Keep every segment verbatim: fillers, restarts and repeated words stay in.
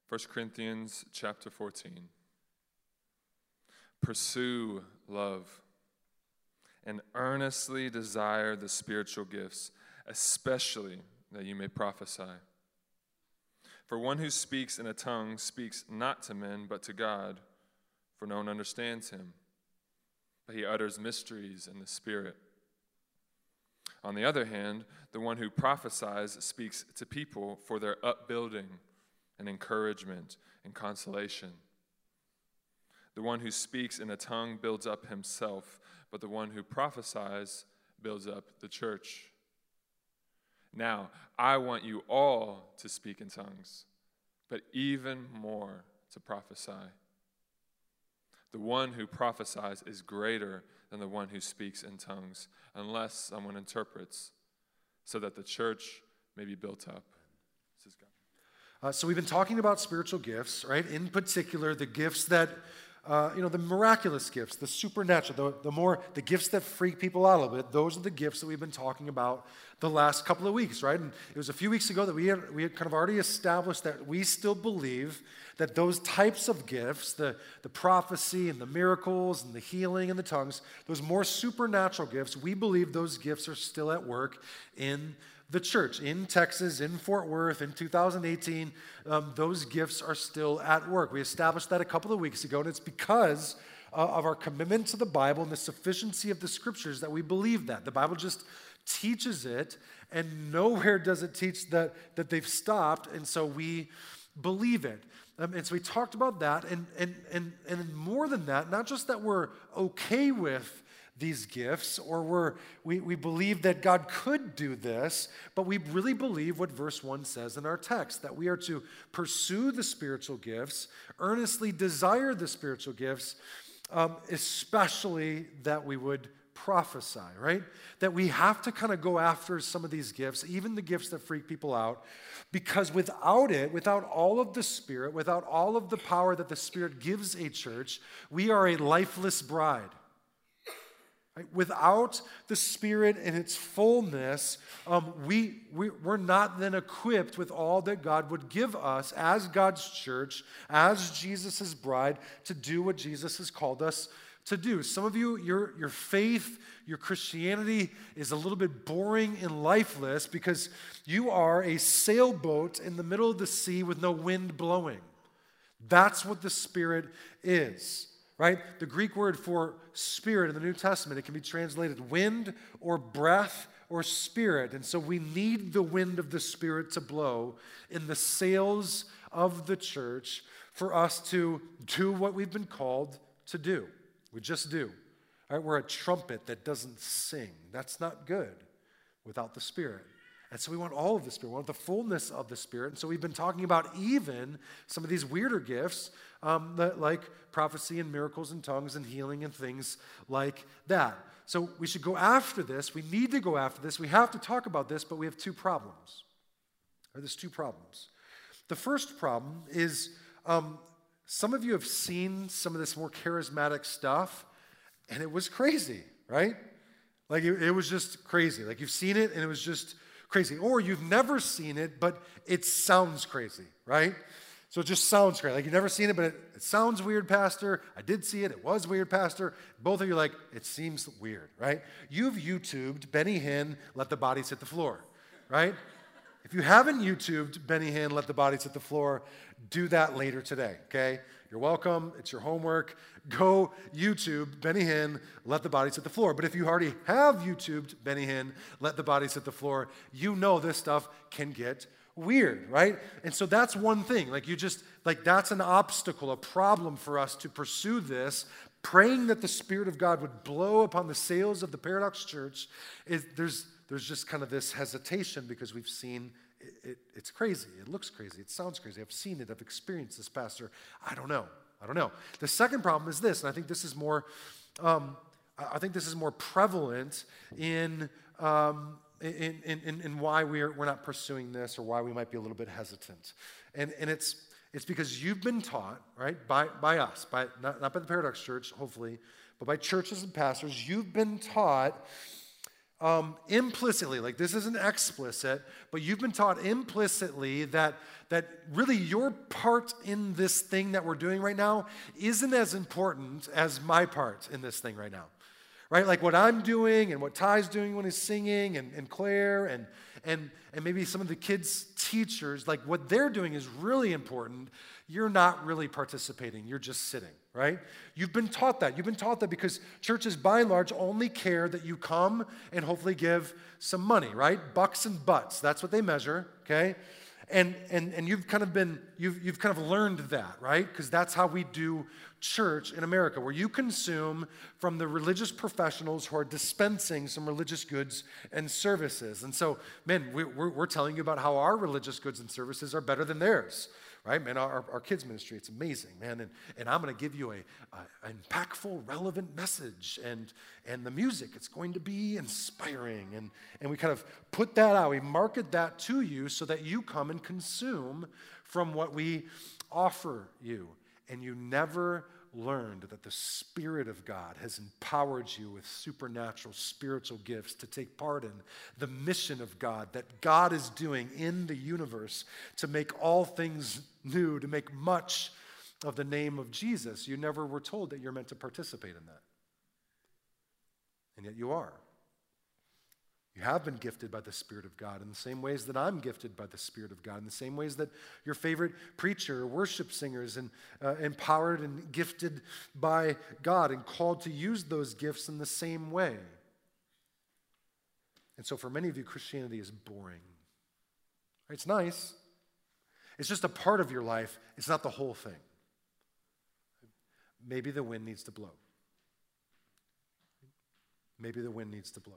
First Corinthians chapter fourteen. Pursue love and earnestly desire the spiritual gifts, especially that you may prophesy. For one who speaks in a tongue speaks not to men, but to God, for no one understands him. But he utters mysteries in the Spirit. On the other hand, the one who prophesies speaks to people for their upbuilding and encouragement and consolation. The one who speaks in a tongue builds up himself, but the one who prophesies builds up the church. Now, I want you all to speak in tongues, but even more to prophesy. The one who prophesies is greater than the one who speaks in tongues, unless someone interprets, so that the church may be built up. This is God. Uh, so we've been talking about spiritual gifts, right? In particular, the gifts that, uh, you know, the miraculous gifts, the supernatural, the, the more, the gifts that freak people out a little bit. Those are the gifts that we've been talking about the last couple of weeks, right? And it was a few weeks ago that we had, we had kind of already established that we still believe that those types of gifts, the, the prophecy and the miracles and the healing and the tongues, those more supernatural gifts, we believe those gifts are still at work in the church. In Texas, in Fort Worth, in two thousand eighteen, um, those gifts are still at work. We established that a couple of weeks ago, and it's because uh, of our commitment to the Bible and the sufficiency of the Scriptures that we believe that. The Bible just teaches it, and nowhere does it teach that, that they've stopped, and so we believe it. Um, and so we talked about that, and, and, and, and more than that, not just that we're okay with these gifts, or we're, we, we believe that God could do this, but we really believe what verse one says in our text, that we are to pursue the spiritual gifts, earnestly desire the spiritual gifts, um, especially that we would prophesy, right? That we have to kind of go after some of these gifts, even the gifts that freak people out, because without it, without all of the Spirit, without all of the power that the Spirit gives a church, we are a lifeless bride. Right? Without the Spirit in its fullness, um, we, we, we're not then equipped with all that God would give us as God's church, as Jesus' bride, to do what Jesus has called us to do. Some of you, your, your faith, your Christianity is a little bit boring and lifeless because you are a sailboat in the middle of the sea with no wind blowing. That's what the Spirit is. Right? The Greek word for spirit in the New Testament, it can be translated wind or breath or spirit. And so we need the wind of the Spirit to blow in the sails of the church for us to do what we've been called to do. We just do. Right? We're a trumpet that doesn't sing. That's not good without the Spirit. And so we want all of the Spirit. We want the fullness of the Spirit. And so we've been talking about even some of these weirder gifts, um, that, like prophecy and miracles and tongues and healing and things like that. So we should go after this. We need to go after this. We have to talk about this, but we have two problems. Or there's two problems. The first problem is um, some of you have seen some of this more charismatic stuff, and it was crazy, right? Like it, it was just crazy. Like you've seen it, and it was just crazy. Or you've never seen it, but it sounds crazy, right? So it just sounds crazy. Like you've never seen it, but it, it sounds weird, Pastor. I did see it. It was weird, Pastor. Both of you are like, it seems weird, right? You've YouTubed Benny Hinn, Let the Bodies Hit the Floor, right? If you haven't YouTubed Benny Hinn, Let the Bodies Hit the Floor, do that later today, okay? You're welcome. It's your homework. Go YouTube Benny Hinn, Let the Bodies Hit the Floor. But if you already have YouTubed Benny Hinn, Let the Bodies Hit the Floor, you know this stuff can get weird, right? And so that's one thing. Like you just, like that's an obstacle, a problem for us to pursue this. Praying that the Spirit of God would blow upon the sails of the Paradox Church, is, there's, there's just kind of this hesitation because we've seen it, it, it's crazy. It looks crazy. It sounds crazy. I've seen it. I've experienced this, Pastor. I don't know. I don't know. The second problem is this, and I think this is more, um, I think this is more prevalent in, um, in, in, in, in why we're, we're not pursuing this or why we might be a little bit hesitant. And, and it's, it's because you've been taught, right, by, by us, by not, not by the Paradox Church, hopefully, but by churches and pastors, you've been taught um, implicitly, like this isn't explicit, but you've been taught implicitly that, that really your part in this thing that we're doing right now isn't as important as my part in this thing right now. Right? Like what I'm doing and what Ty's doing when he's singing and, and Claire and, and, and maybe some of the kids' teachers, like what they're doing is really important. You're not really participating. You're just sitting, right? You've been taught that. You've been taught that because churches, by and large, only care that you come and hopefully give some money, right? Bucks and butts. That's what they measure, okay? And and and you've kind of been, you've you've kind of learned that, right? Because that's how we do church in America, where you consume from the religious professionals who are dispensing some religious goods and services. And so, man, we, we're, we're telling you about how our religious goods and services are better than theirs, right? Man, our, our kids' ministry, it's amazing, man. And, and I'm going to give you a, a an impactful, relevant message. And, and the music, it's going to be inspiring. And, and we kind of put that out. We market that to you so that you come and consume from what we offer you. And you never learned that the Spirit of God has empowered you with supernatural spiritual gifts to take part in the mission of God that God is doing in the universe to make all things new, to make much of the name of Jesus. You never were told that you're meant to participate in that. And yet you are. You have been gifted by the Spirit of God in the same ways that I'm gifted by the Spirit of God, in the same ways that your favorite preacher or worship singer is in, uh, empowered and gifted by God and called to use those gifts in the same way. And so for many of you, Christianity is boring. It's nice. It's just a part of your life. It's not the whole thing. Maybe the wind needs to blow. Maybe the wind needs to blow.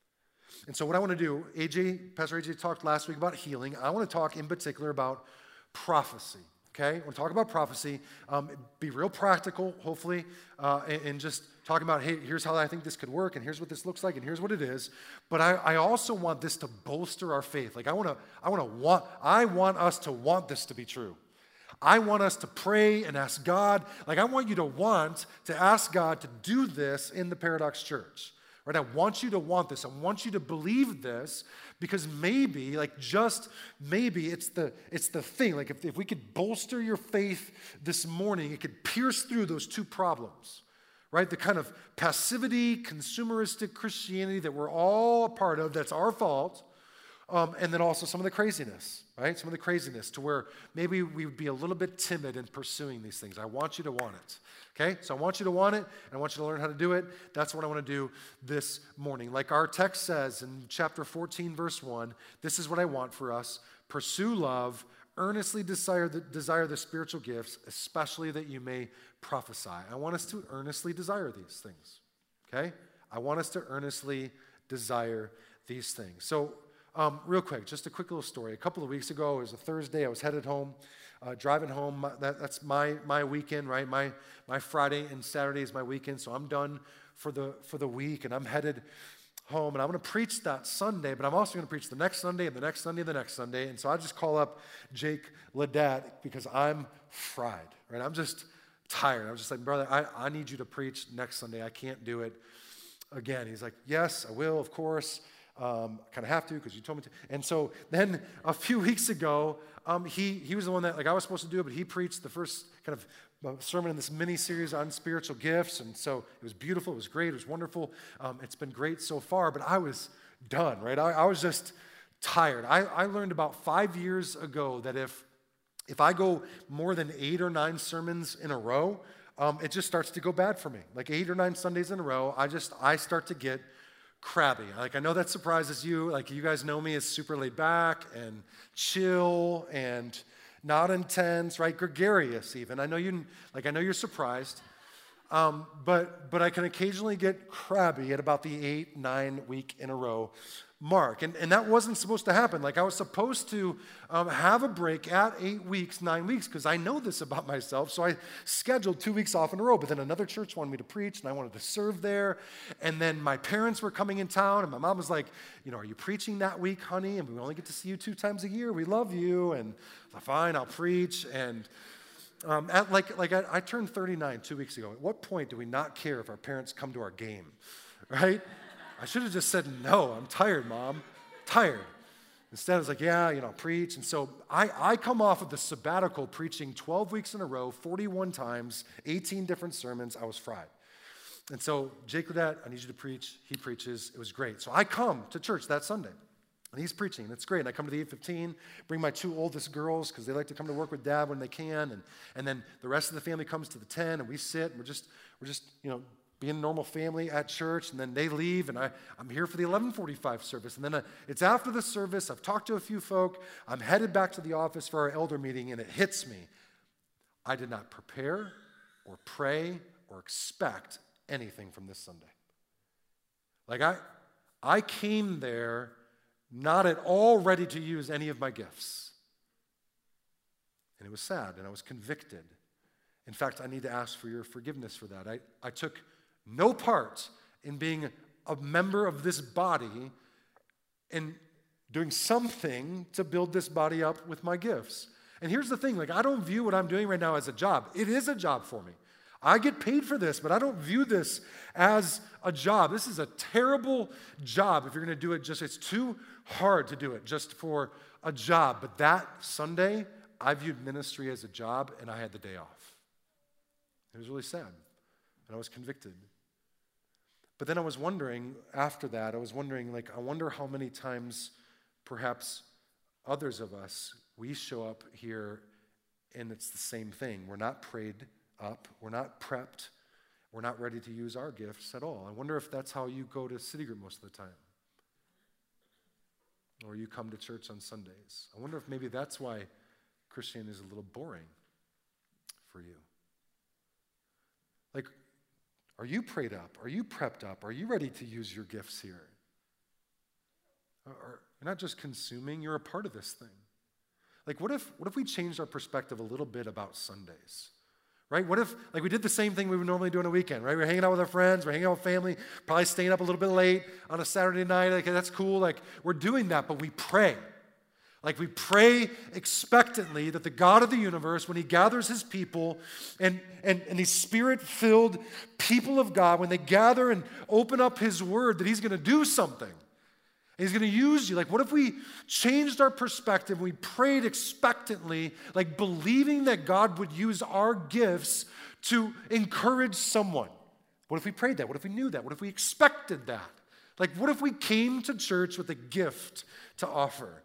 And so what I want to do, A J, Pastor A J talked last week about healing. I want to talk in particular about prophecy, okay? I want to talk about prophecy, um, be real practical, hopefully, uh, and, and just talking about, hey, here's how I think this could work, and here's what this looks like, and here's what it is. But I, I also want this to bolster our faith. Like I want to, I want to want, I want us to want this to be true. I want us to pray and ask God. Like I want you to want to ask God to do this in the Paradox Church. Right? I want you to want this. I want you to believe this because maybe, like just maybe, it's the it's the thing. Like if, if we could bolster your faith this morning, it could pierce through those two problems, right? The kind of passivity, consumeristic Christianity that we're all a part of, that's our fault, um, and then also some of the craziness, right? Some of the craziness to where maybe we would be a little bit timid in pursuing these things. I want you to want it. Okay, so I want you to want it, and I want you to learn how to do it. That's what I want to do this morning. Like our text says in chapter fourteen, verse one, this is what I want for us. Pursue love, earnestly desire the, desire the spiritual gifts, especially that you may prophesy. I want us to earnestly desire these things, okay? I want us to earnestly desire these things. So um, real quick, just a quick little story. A couple of weeks ago, it was a Thursday, I was headed home. Uh, driving home, that, that's my my weekend, right? My my Friday and Saturday is my weekend, so I'm done for the for the week, and I'm headed home, and I'm going to preach that Sunday, but I'm also going to preach the next Sunday, and the next Sunday, and the next Sunday, and so I just call up Jake Ledat because I'm fried, right? I'm just tired. I was just like, brother, I, I need you to preach next Sunday. I can't do it again. He's like, yes, I will, of course. Um, I kind of have to because you told me to. And so then a few weeks ago, um, he he was the one that, like I was supposed to do it, but he preached the first kind of sermon in this mini-series on spiritual gifts. And so it was beautiful. It was great. It was wonderful. Um, it's been great so far, but I was done, right? I, I was just tired. I, I learned about five years ago that if if I go more than eight or nine sermons in a row, um, it just starts to go bad for me. Like eight or nine Sundays in a row, I just, I start to get crabby. Like I know that surprises you. Like you guys know me as super laid back and chill and not intense, right? Gregarious even. I know you, like I know you're surprised. Um, but but I can occasionally get crabby at about the eight, nine week in a row mark. And, and that wasn't supposed to happen. Like I was supposed to um, have a break at eight weeks, nine weeks, because I know this about myself. So I scheduled two weeks off in a row, but then another church wanted me to preach and I wanted to serve there. And then my parents were coming in town and my mom was like, you know, are you preaching that week, honey? And we only get to see you two times a year. We love you. And I said, fine, I'll preach. And um, at like, like I, I turned thirty-nine two weeks ago. At what point do we not care if our parents come to our game, right? I should have just said, no, I'm tired, Mom, tired. Instead, I was like, yeah, you know, preach. And so I, I come off of the sabbatical preaching twelve weeks in a row, forty-one times, eighteen different sermons. I was fried. And so, Jake Ledet, I need you to preach. He preaches. It was great. So I come to church that Sunday, and he's preaching, and it's great. And I come to the eight fifteen, bring my two oldest girls, because they like to come to work with Dad when they can. And, and then the rest of the family comes to the ten, and we sit, and we're just, we're just, you know, being a normal family at church, and then they leave, and I, I'm here for the eleven forty-five service. And then uh, it's after the service. I've talked to a few folk. I'm headed back to the office for our elder meeting, and it hits me. I did not prepare or pray or expect anything from this Sunday. Like I, I came there not at all ready to use any of my gifts. And it was sad, and I was convicted. In fact, I need to ask for your forgiveness for that. I, I took no part in being a member of this body and doing something to build this body up with my gifts. And here's the thing, like I don't view what I'm doing right now as a job. It is a job for me. I get paid for this, but I don't view this as a job. This is a terrible job if you're going to do it just, it's too hard to do it just for a job. But that Sunday, I viewed ministry as a job, and I had the day off. It was really sad, and I was convicted. But then I was wondering, after that, I was wondering, like, I wonder how many times perhaps others of us, we show up here and it's the same thing. We're not prayed up, we're not prepped, we're not ready to use our gifts at all. I wonder if that's how you go to City Group most of the time. Or you come to church on Sundays. I wonder if maybe that's why Christianity is a little boring for you. Like, are you prayed up? Are you prepped up? Are you ready to use your gifts here? Or you're not just consuming, you're a part of this thing. Like, what if, what if we changed our perspective a little bit about Sundays? Right? What if, like, we did the same thing we would normally do on a weekend, right? We're hanging out with our friends, we're hanging out with family, probably staying up a little bit late on a Saturday night. Like, that's cool. Like, we're doing that, but we pray. Like, we pray expectantly that the God of the universe, when he gathers his people and, and, and these spirit-filled people of God, when they gather and open up his word, that he's going to do something. And he's going to use you. Like, what if we changed our perspective? We prayed expectantly, like believing that God would use our gifts to encourage someone. What if we prayed that? What if we knew that? What if we expected that? Like, what if we came to church with a gift to offer?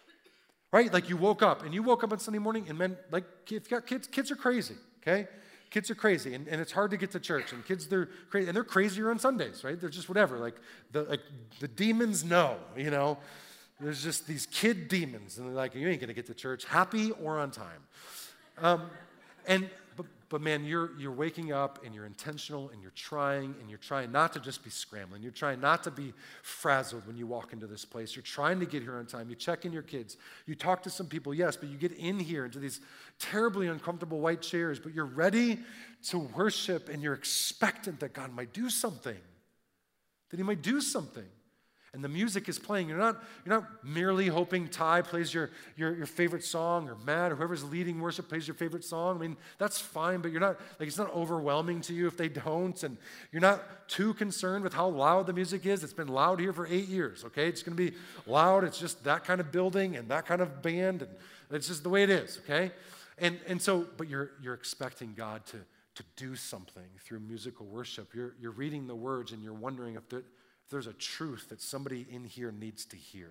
Right? Like, you woke up, and you woke up on Sunday morning, and men, like, if you got kids, kids are crazy, okay? Kids are crazy, and, and it's hard to get to church, and kids, they're crazy, and they're crazier on Sundays, right? They're just whatever, like, the like the demons know, you know? There's just these kid demons, and they're like, you ain't gonna get to church, happy or on time. Um, and, but, but man, you're, you're waking up, and you're intentional, and you're trying, and you're trying not to just be scrambling. You're trying not to be frazzled when you walk into this place. You're trying to get here on time. You check in your kids. You talk to some people, yes, but you get in here into these terribly uncomfortable white chairs, but you're ready to worship, and you're expectant that God might do something, that he might do something. And the music is playing. You're not, you're not merely hoping Ty plays your, your, your favorite song, or Matt, or whoever's leading worship plays your favorite song. I mean, that's fine, but you're not, like, it's not overwhelming to you if they don't, and you're not too concerned with how loud the music is. It's been loud here for eight years, okay? It's going to be loud. It's just that kind of building and that kind of band, and it's just the way it is, okay? And and so, but you're you're expecting God to, to do something through musical worship. You're, you're reading the words, and you're wondering if there, there's a truth that somebody in here needs to hear.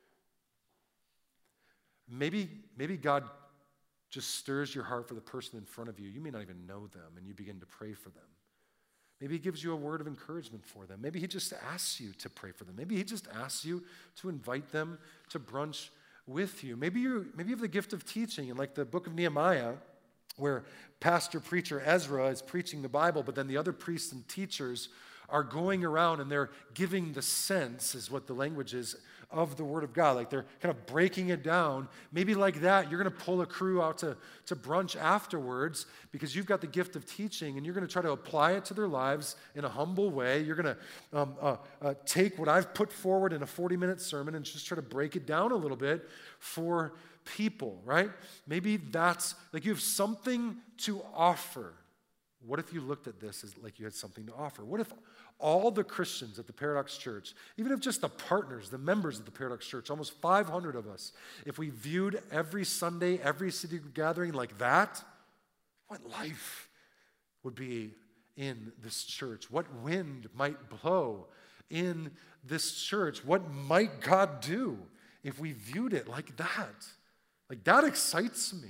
Maybe, maybe God just stirs your heart for the person in front of you. You may not even know them, and you begin to pray for them. Maybe he gives you a word of encouragement for them. Maybe he just asks you to pray for them. Maybe he just asks you to invite them to brunch with you. Maybe you maybe you have the gift of teaching, and like the book of Nehemiah, where pastor, preacher Ezra is preaching the Bible, but then the other priests and teachers are going around and they're giving the sense, is what the language is, of the Word of God. Like, they're kind of breaking it down. Maybe like that, you're going to pull a crew out to, to brunch afterwards because you've got the gift of teaching, and you're going to try to apply it to their lives in a humble way. You're going to um, uh, uh, take what I've put forward in a forty-minute sermon and just try to break it down a little bit for people, right? Maybe that's, like, you have something to offer what if you looked at this as like you had something to offer? What if all the Christians at the Paradox Church, even if just the partners, the members of the Paradox Church, almost five hundred of us, if we viewed every Sunday, every city gathering like that, what life would be in this church? What wind might blow in this church? What might God do if we viewed it like that? Like, that excites me.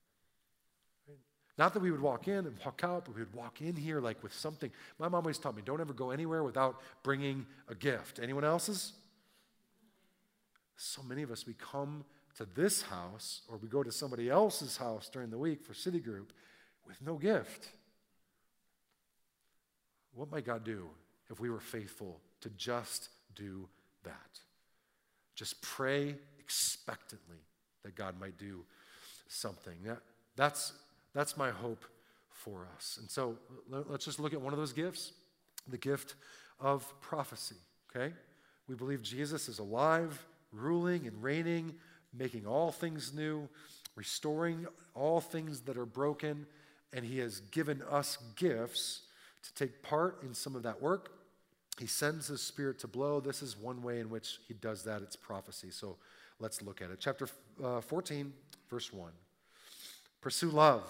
Not that we would walk in and walk out, but we would walk in here like with something. My mom always taught me, don't ever go anywhere without bringing a gift. Anyone else's? So many of us, we come to this house or we go to somebody else's house during the week for city group with no gift. What might God do if we were faithful to just do that? Just pray expectantly that God might do something. That, that's That's my hope for us. And so let's just look at one of those gifts, the gift of prophecy, okay? We believe Jesus is alive, ruling and reigning, making all things new, restoring all things that are broken, and he has given us gifts to take part in some of that work. He sends his Spirit to blow. This is one way in which he does that. It's prophecy. So let's look at it. Chapter uh, fourteen, verse one. Pursue love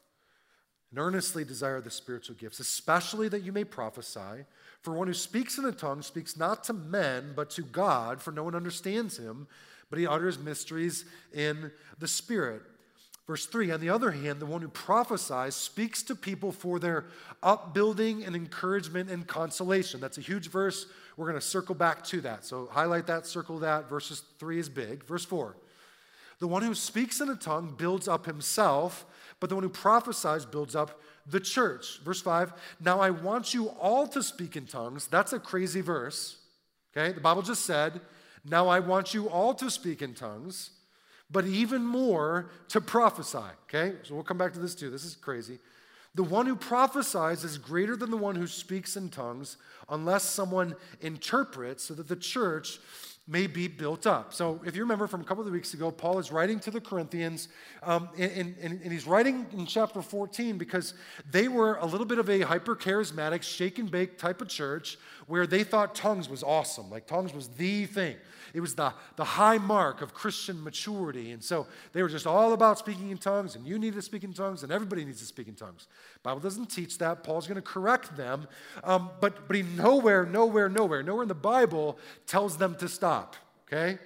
and earnestly desire the spiritual gifts, especially that you may prophesy. For one who speaks in a tongue speaks not to men, but to God, for no one understands him, but he utters mysteries in the Spirit. Verse three, on the other hand, the one who prophesies speaks to people for their upbuilding and encouragement and consolation. That's a huge verse. We're going to circle back to that. So highlight that, circle that. Verses three is big. Verse four. The one who speaks in a tongue builds up himself, but the one who prophesies builds up the church. Verse five, now I want you all to speak in tongues. That's a crazy verse, okay? The Bible just said, now I want you all to speak in tongues, but even more to prophesy, okay? So we'll come back to this too. This is crazy. The one who prophesies is greater than the one who speaks in tongues, unless someone interprets, so that the church may be built up. So if you remember from a couple of weeks ago, Paul is writing to the Corinthians, um, and, and, and he's writing in chapter fourteen because they were a little bit of a hyper-charismatic, shake-and-bake type of church where they thought tongues was awesome. Like tongues was the thing. It was the, the high mark of Christian maturity. And so they were just all about speaking in tongues, and you need to speak in tongues, and everybody needs to speak in tongues. The Bible doesn't teach that. Paul's going to correct them. Um, but, but he nowhere, nowhere, nowhere, nowhere in the Bible tells them to stop, okay?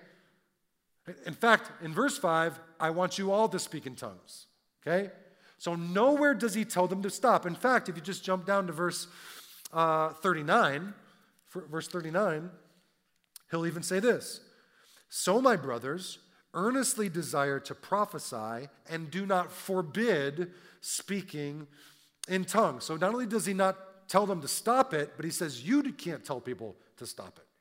In fact, in verse five, I want you all to speak in tongues, okay? So nowhere does he tell them to stop. In fact, if you just jump down to verse uh, thirty-nine, verse thirty-nine, he'll even say this, so my brothers, earnestly desire to prophesy and do not forbid speaking in tongues. So not only does he not tell them to stop it, but he says you can't tell people to stop it.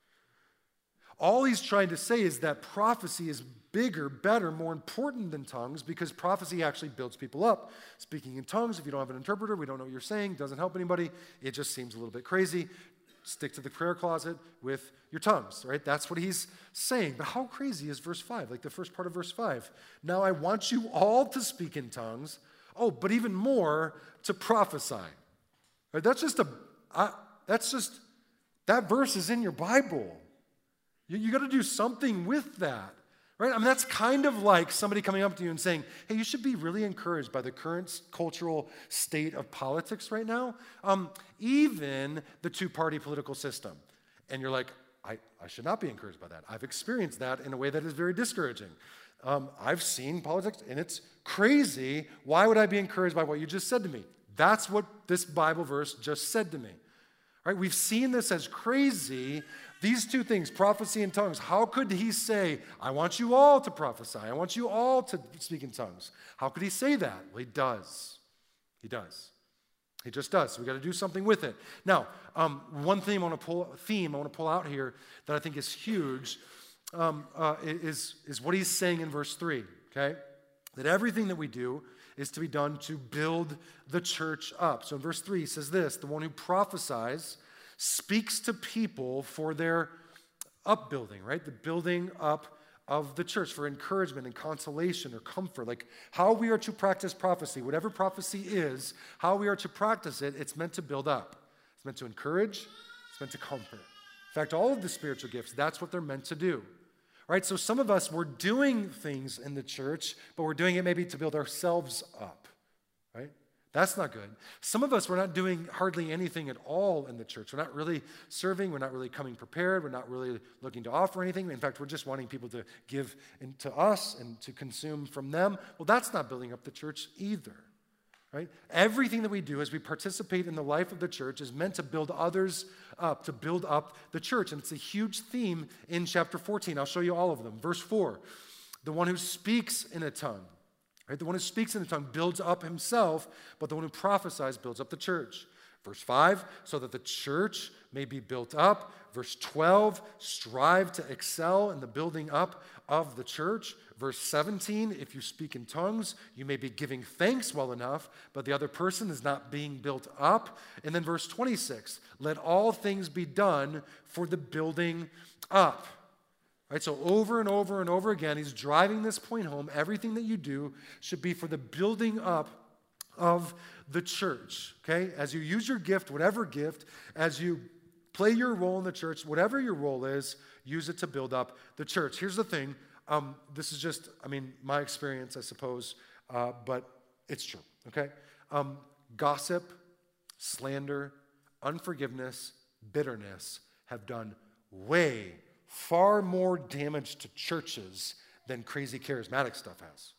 All he's trying to say is that prophecy is bigger, better, more important than tongues because prophecy actually builds people up. Speaking in tongues, if you don't have an interpreter, we don't know what you're saying, doesn't help anybody, it just seems a little bit crazy. Stick to the prayer closet with your tongues, right? That's what he's saying. But how crazy is verse five? Like the first part of verse five. Now I want you all to speak in tongues. Oh, but even more to prophesy. Right? That's just a, I, that's just, that verse is in your Bible. You, you got to do something with that. Right? I mean, that's kind of like somebody coming up to you and saying, hey, you should be really encouraged by the current cultural state of politics right now, um, even the two-party political system. And you're like, I, I should not be encouraged by that. I've experienced that in a way that is very discouraging. Um, I've seen politics, and it's crazy. Why would I be encouraged by what you just said to me? That's what this Bible verse just said to me. Right? We've seen this as crazy. These two things, prophecy and tongues, how could he say, I want you all to prophesy, I want you all to speak in tongues? How could he say that? Well, he does. He does. He just does. So we've got to do something with it. Now, um, one theme I want to pull, theme I want to pull out here that I think is huge um, uh, is, is what he's saying in verse three, okay? That everything that we do is to be done to build the church up. So in verse three, he says this, the one who prophesies speaks to people for their upbuilding, right? The building up of the church for encouragement and consolation or comfort. Like how we are to practice prophecy, whatever prophecy is, how we are to practice it, it's meant to build up. It's meant to encourage. It's meant to comfort. In fact, all of the spiritual gifts, that's what they're meant to do. Right? So some of us, we're doing things in the church, but we're doing it maybe to build ourselves up. Right? That's not good. Some of us, we're not doing hardly anything at all in the church. We're not really serving. We're not really coming prepared. We're not really looking to offer anything. In fact, we're just wanting people to give in, to us and to consume from them. Well, that's not building up the church either. Right? Everything that we do as we participate in the life of the church is meant to build others up, to build up the church. And it's a huge theme in chapter fourteen. I'll show you all of them. Verse four, the one who speaks in a tongue. Right? The one who speaks in a tongue builds up himself, but the one who prophesies builds up the church. Verse five, so that the church may be built up. Verse twelve, strive to excel in the building up of the church. Verse seventeen, if you speak in tongues, you may be giving thanks well enough, but the other person is not being built up. And then verse twenty-six, let all things be done for the building up. Right, so over and over and over again, he's driving this point home. Everything that you do should be for the building up of the church, okay? As you use your gift, whatever gift, as you play your role in the church, whatever your role is, use it to build up the church. Here's the thing. Um, this is just, I mean, my experience, I suppose, uh, but it's true, okay? Um, gossip, slander, unforgiveness, bitterness have done way far more damage to churches than crazy charismatic stuff has.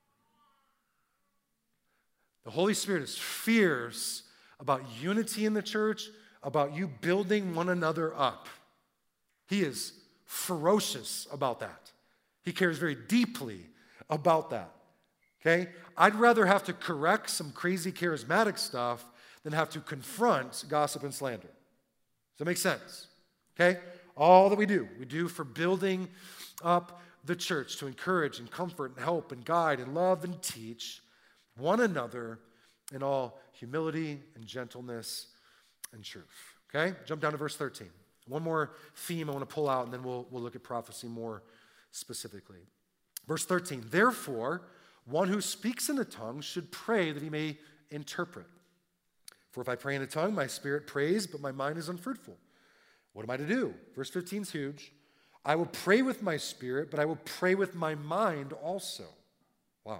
The Holy Spirit is fierce about unity in the church, about you building one another up. He is ferocious about that. He cares very deeply about that. Okay? I'd rather have to correct some crazy charismatic stuff than have to confront gossip and slander. Does that make sense? Okay? All that we do, we do for building up the church to encourage and comfort and help and guide and love and teach one another in all humility and gentleness and truth. Okay? Jump down to verse thirteen. One more theme I want to pull out, and then we'll, we'll look at prophecy more specifically. Verse thirteen, therefore, one who speaks in a tongue should pray that he may interpret. For if I pray in a tongue, my spirit prays, but my mind is unfruitful. What am I to do? Verse fifteen is huge. I will pray with my spirit, but I will pray with my mind also. Wow.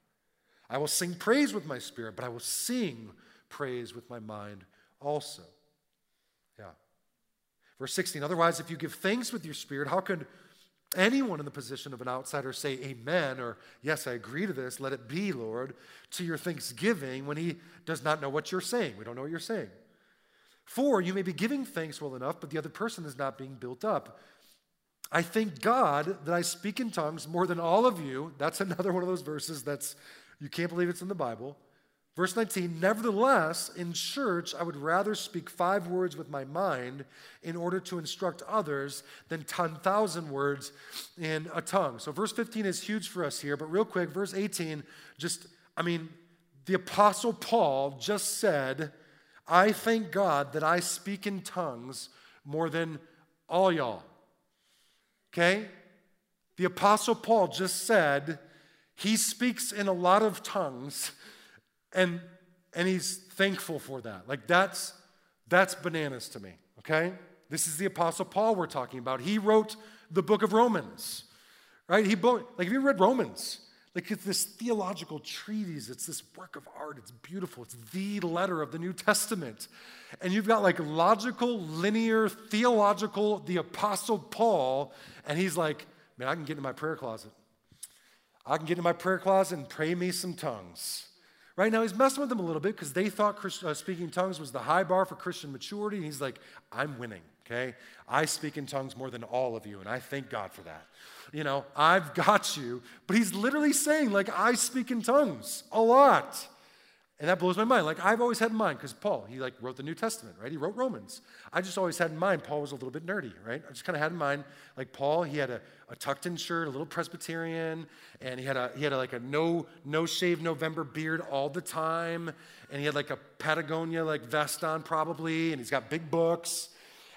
I will sing praise with my spirit, but I will sing praise with my mind also. Yeah. Verse sixteen, otherwise, if you give thanks with your spirit, how could anyone in the position of an outsider say amen or yes, I agree to this, let it be, Lord, to your thanksgiving when he does not know what you're saying? We don't know what you're saying. For you may be giving thanks well enough, but the other person is not being built up. I thank God that I speak in tongues more than all of you. That's another one of those verses that's, you can't believe it's in the Bible. Verse nineteen, nevertheless, in church, I would rather speak five words with my mind in order to instruct others than ten thousand words in a tongue. So verse fifteen is huge for us here, but real quick, verse eighteen, just, I mean, the Apostle Paul just said, I thank God that I speak in tongues more than all y'all. Okay? The Apostle Paul just said he speaks in a lot of tongues, and, and he's thankful for that. Like that's, that's bananas to me, okay? This is the Apostle Paul we're talking about. He wrote the book of Romans, right? He bo- Like, have you read Romans? Like, it's this theological treatise. It's this work of art. It's beautiful. It's the letter of the New Testament. And you've got like logical, linear, theological, the Apostle Paul, and he's like, man, I can get in my prayer closet. I can get in my prayer closet and pray me some tongues. Right now, he's messing with them a little bit because they thought Christ, uh, speaking tongues was the high bar for Christian maturity. And he's like, I'm winning, okay? I speak in tongues more than all of you, and I thank God for that. You know, I've got you. But he's literally saying, like, I speak in tongues a lot. And that blows my mind. Like, I've always had in mind, because Paul, he, like, wrote the New Testament, right? He wrote Romans. I just always had in mind Paul was a little bit nerdy, right? I just kind of had in mind, like, Paul, he had a, a tucked-in shirt, a little Presbyterian, and he had a he had a, like a no no shave November beard all the time, and he had like a Patagonia like vest on probably, and he's got big books,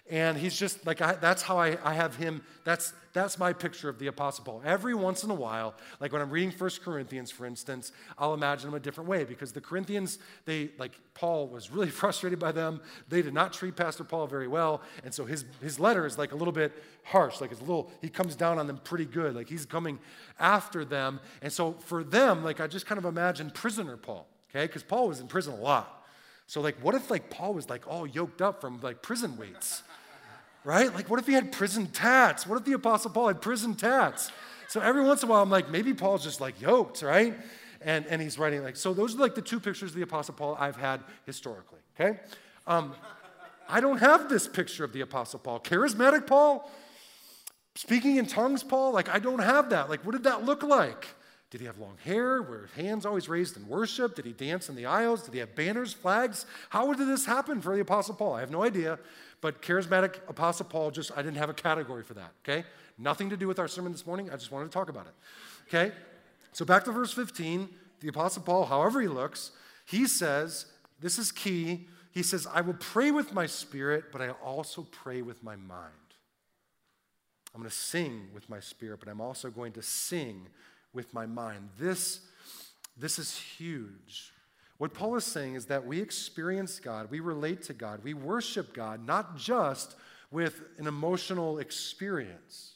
And he's just like, I, that's how I, I have him, that's, that's my picture of the Apostle Paul. Every once in a while, like when I'm reading First Corinthians, for instance, I'll imagine him a different way because the Corinthians, they, like Paul was really frustrated by them. They did not treat Pastor Paul very well. And so his, his letter is like a little bit harsh, like it's a little, he comes down on them pretty good. Like he's coming after them. And so for them, like I just kind of imagine prisoner Paul, okay? Because Paul was in prison a lot. So like, what if like Paul was like all yoked up from like prison weights? Right? Like, what if he had prison tats? What if the Apostle Paul had prison tats? So every once in a while, I'm like, maybe Paul's just like yoked, right? And, and he's writing like, so those are like the two pictures of the Apostle Paul I've had historically, okay? Um, I don't have this picture of the Apostle Paul. Charismatic Paul? Speaking in tongues Paul? Like, I don't have that. Like, what did that look like? Did he have long hair? Were his hands always raised in worship? Did he dance in the aisles? Did he have banners, flags? How did this happen for the Apostle Paul? I have no idea. But charismatic Apostle Paul, just, I didn't have a category for that, okay? Nothing to do with our sermon this morning. I just wanted to talk about it, okay? So back to verse fifteen, the Apostle Paul, however he looks, he says, this is key, he says, I will pray with my spirit, but I also pray with my mind. I'm going to sing with my spirit, but I'm also going to sing with my mind. This, this is huge. What Paul is saying is that we experience God, we relate to God, we worship God, not just with an emotional experience,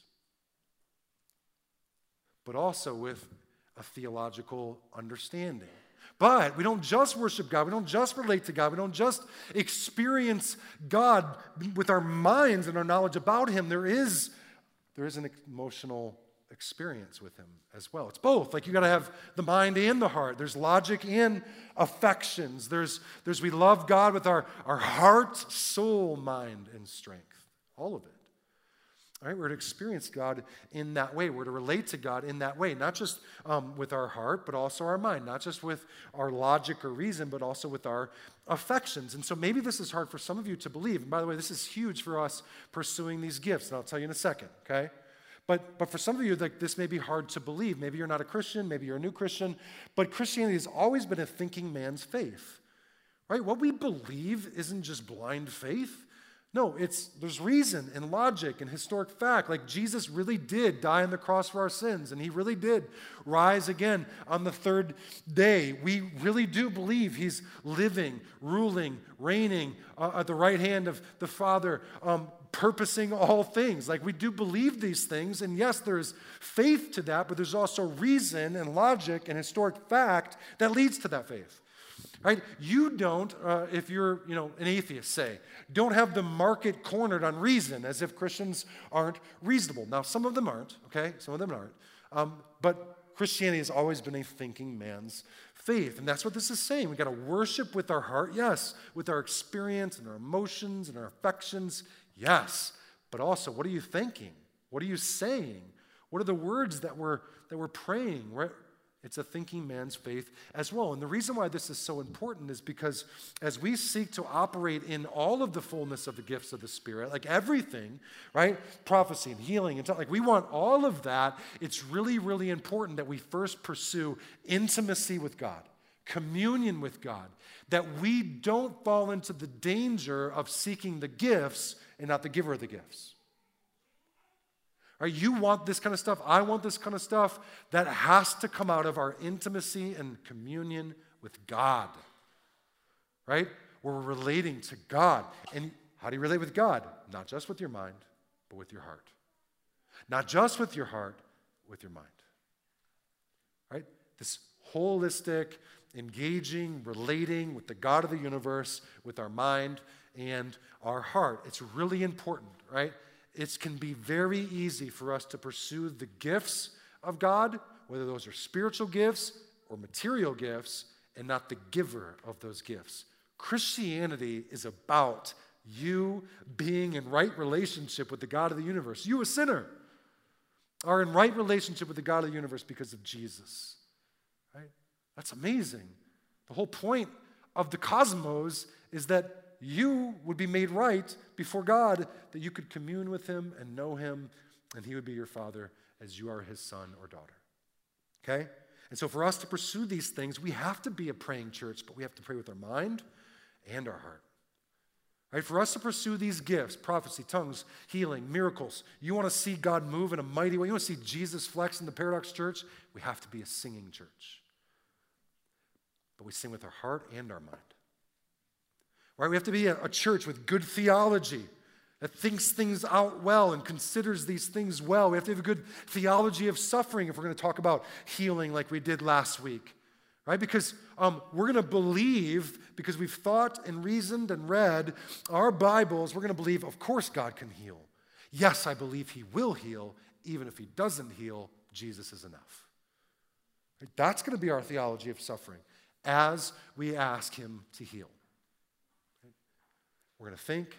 but also with a theological understanding. But we don't just worship God, we don't just relate to God, we don't just experience God with our minds and our knowledge about Him. There is, there is an emotional experience with Him as well. It's both. Like you got to have the mind and the heart. There's logic and affections. There's, there's we love God with our, our heart, soul, mind, and strength. All of it. All right, we're to experience God in that way. We're to relate to God in that way, not just um, with our heart, but also our mind, not just with our logic or reason, but also with our affections. And so maybe this is hard for some of you to believe. And by the way, this is huge for us pursuing these gifts, and I'll tell you in a second, okay? But, but for some of you, like, this may be hard to believe. Maybe you're not a Christian, maybe you're a new Christian, but Christianity has always been a thinking man's faith, right? What we believe isn't just blind faith. No, it's there's reason and logic and historic fact. Like Jesus really did die on the cross for our sins, and He really did rise again on the third day. We really do believe He's living, ruling, reigning uh, at the right hand of the Father, um, purposing all things. Like we do believe these things, and yes, there's faith to that, but there's also reason and logic and historic fact that leads to that faith. Right? You don't, uh, if you're, you know, an atheist, say, don't have the market cornered on reason, as if Christians aren't reasonable. Now, some of them aren't, okay? Some of them aren't. Um, but Christianity has always been a thinking man's faith, and that's what this is saying. We got to worship with our heart, yes, with our experience and our emotions and our affections, yes. But also, what are you thinking? What are you saying? What are the words that we're that we're praying? Right? It's a thinking man's faith as well. And the reason why this is so important is because as we seek to operate in all of the fullness of the gifts of the Spirit, like everything, right? Prophecy and healing, and t- like we want all of that. It's really, really important that we first pursue intimacy with God, communion with God, that we don't fall into the danger of seeking the gifts and not the giver of the gifts. Right, you want this kind of stuff. I want this kind of stuff. That has to come out of our intimacy and communion with God. Right? Where we're relating to God. And how do you relate with God? Not just with your mind, but with your heart. Not just with your heart, with your mind. Right? This holistic, engaging, relating with the God of the universe, with our mind and our heart. It's really important, right? It can be very easy for us to pursue the gifts of God, whether those are spiritual gifts or material gifts, and not the giver of those gifts. Christianity is about you being in right relationship with the God of the universe. You, a sinner, are in right relationship with the God of the universe because of Jesus. Right? That's amazing. The whole point of the cosmos is that you would be made right before God, that you could commune with Him and know Him, and He would be your Father as you are His son or daughter. Okay? And so for us to pursue these things, we have to be a praying church, but we have to pray with our mind and our heart. Right? For us to pursue these gifts, prophecy, tongues, healing, miracles, you want to see God move in a mighty way, you want to see Jesus flex in the Paradox Church, we have to be a singing church. But we sing with our heart and our mind. Right? We have to be a, a church with good theology that thinks things out well and considers these things well. We have to have a good theology of suffering if we're going to talk about healing like we did last week. Right? Because um, we're going to believe, because we've thought and reasoned and read our Bibles, we're going to believe, of course, God can heal. Yes, I believe he will heal. Even if he doesn't heal, Jesus is enough. Right? That's going to be our theology of suffering as we ask him to heal. Right? We're going to think.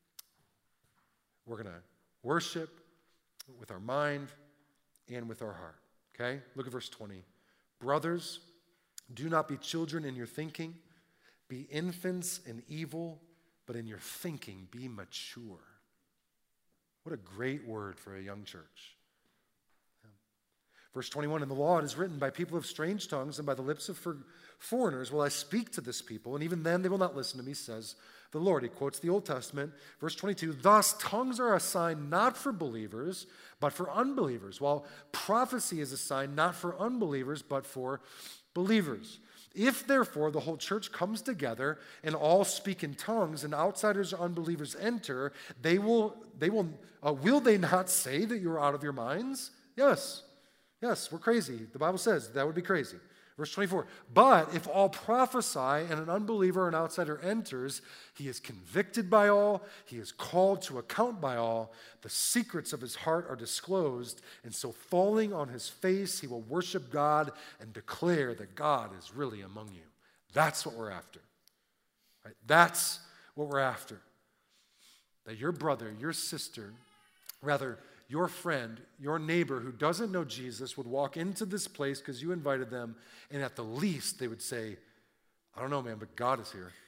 We're going to worship with our mind and with our heart. Okay? Look at verse twenty. Brothers, do not be children in your thinking. Be infants in evil, but in your thinking be mature. What a great word for a young church. Yeah. Verse twenty-one, and the law is written by people of strange tongues and by the lips of for foreigners will I speak to this people, and even then they will not listen to me, says the Lord. He quotes the Old Testament. Verse twenty-two, thus tongues are a sign not for believers, but for unbelievers, while prophecy is a sign not for unbelievers, but for believers. If, therefore, the whole church comes together and all speak in tongues and outsiders or unbelievers enter, they will, they will, uh, will they not say that you're out of your minds? Yes. Yes, we're crazy. The Bible says that would be crazy. Verse twenty-four, but if all prophesy and an unbeliever or an outsider enters, he is convicted by all, he is called to account by all, the secrets of his heart are disclosed, and so falling on his face, he will worship God and declare that God is really among you. That's what we're after. Right? That's what we're after. That your brother, your sister, rather, your friend, your neighbor who doesn't know Jesus would walk into this place because you invited them, and at the least they would say, I don't know, man, but God is here.